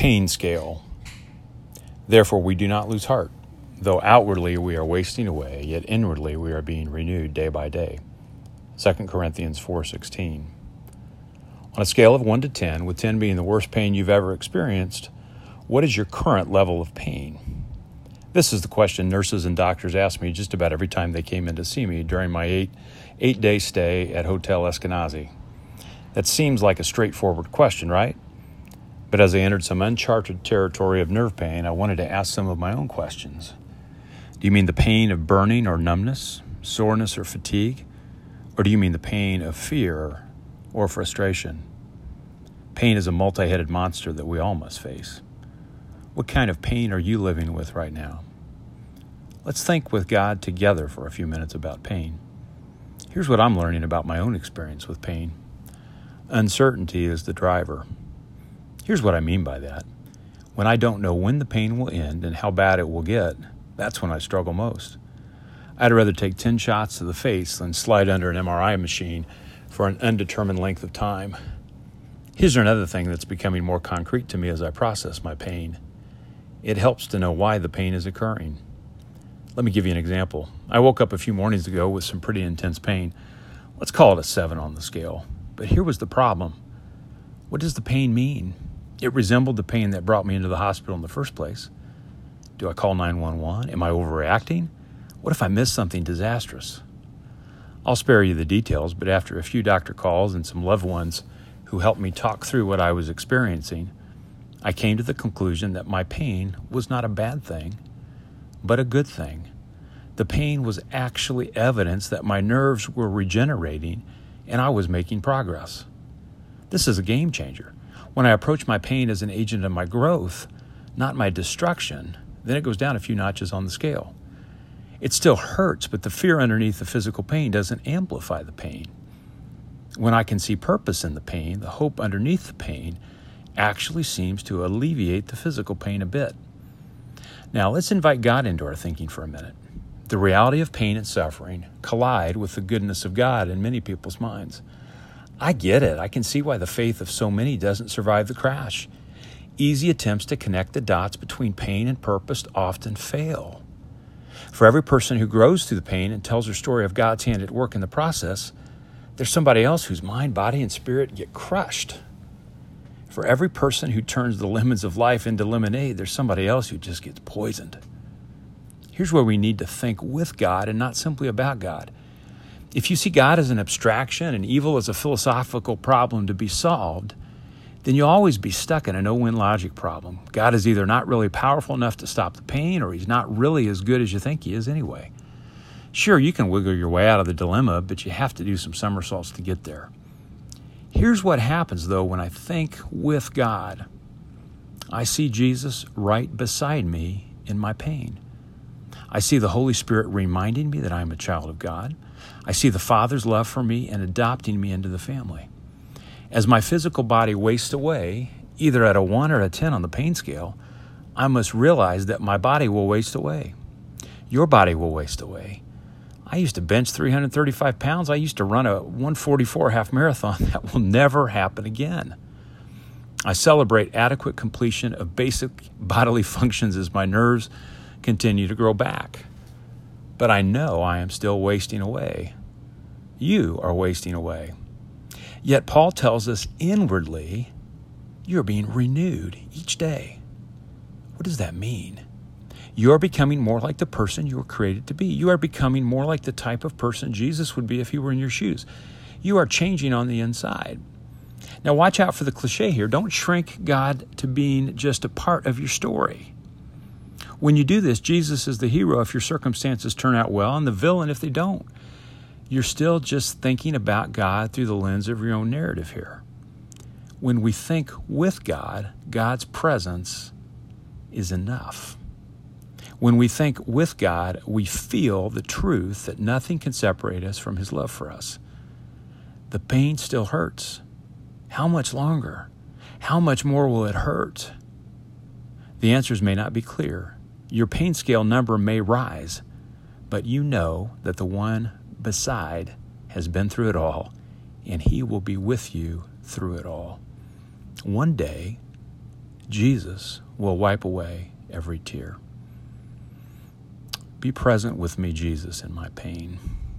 pain scale. Therefore we do not lose heart. Though outwardly we are wasting away, yet inwardly we are being renewed day by day. 2 Corinthians 4:16. On a scale of 1 to 10, with 10 being the worst pain you've ever experienced, what is your current level of pain? This is the question nurses and doctors asked me just about every time they came in to see me during my eight-day stay at Hotel Eskenazi. That seems like a straightforward question, right? But as I entered some uncharted territory of nerve pain, I wanted to ask some of my own questions. Do you mean the pain of burning or numbness, soreness or fatigue? Or do you mean the pain of fear or frustration? Pain is a multi-headed monster that we all must face. What kind of pain are you living with right now? Let's think with God together for a few minutes about pain. Here's what I'm learning about my own experience with pain. Uncertainty is the driver. Here's what I mean by that. When I don't know when the pain will end and how bad it will get, that's when I struggle most. I'd rather take 10 shots to the face than slide under an MRI machine for an undetermined length of time. Here's another thing that's becoming more concrete to me as I process my pain. It helps to know why the pain is occurring. Let me give you an example. I woke up a few mornings ago with some pretty intense pain. Let's call it a 7 on the scale. But here was the problem. What does the pain mean? It resembled the pain that brought me into the hospital in the first place. Do I call 911? Am I overreacting? What if I miss something disastrous? I'll spare you the details, but after a few doctor calls and some loved ones who helped me talk through what I was experiencing, I came to the conclusion that my pain was not a bad thing, but a good thing. The pain was actually evidence that my nerves were regenerating and I was making progress. This is a game changer. When I approach my pain as an agent of my growth, not my destruction, then it goes down a few notches on the scale. It still hurts, but the fear underneath the physical pain doesn't amplify the pain. When I can see purpose in the pain, the hope underneath the pain actually seems to alleviate the physical pain a bit. Now, let's invite God into our thinking for a minute. The reality of pain and suffering collide with the goodness of God in many people's minds. I get it. I can see why the faith of so many doesn't survive the crash. Easy attempts to connect the dots between pain and purpose often fail. For every person who grows through the pain and tells their story of God's hand at work in the process, there's somebody else whose mind, body, and spirit get crushed. For every person who turns the lemons of life into lemonade, there's somebody else who just gets poisoned. Here's where we need to think with God and not simply about God. If you see God as an abstraction and evil as a philosophical problem to be solved, then you'll always be stuck in a no-win logic problem. God is either not really powerful enough to stop the pain, or he's not really as good as you think he is anyway. Sure, you can wiggle your way out of the dilemma, but you have to do some somersaults to get there. Here's what happens, though, when I think with God. I see Jesus right beside me in my pain. I see the Holy Spirit reminding me that I'm a child of God. I see the Father's love for me and adopting me into the family. As my physical body wastes away, either at a 1 or a 10 on the pain scale, I must realize that my body will waste away. Your body will waste away. I used to bench 335 pounds. I used to run a 144 half marathon. That will never happen again. I celebrate adequate completion of basic bodily functions as my nerves continue to grow back. But I know I am still wasting away. You are wasting away. Yet Paul tells us inwardly, you're being renewed each day. What does that mean? You are becoming more like the person you were created to be. You are becoming more like the type of person Jesus would be if he were in your shoes. You are changing on the inside. Now watch out for the cliche here. Don't shrink God to being just a part of your story. When you do this, Jesus is the hero if your circumstances turn out well, and the villain if they don't. You're still just thinking about God through the lens of your own narrative here. When we think with God, God's presence is enough. When we think with God, we feel the truth that nothing can separate us from his love for us. The pain still hurts. How much longer? How much more will it hurt? The answers may not be clear. Your pain scale number may rise, but you know that the one beside has been through it all, and he will be with you through it all. One day, Jesus will wipe away every tear. Be present with me, Jesus, in my pain.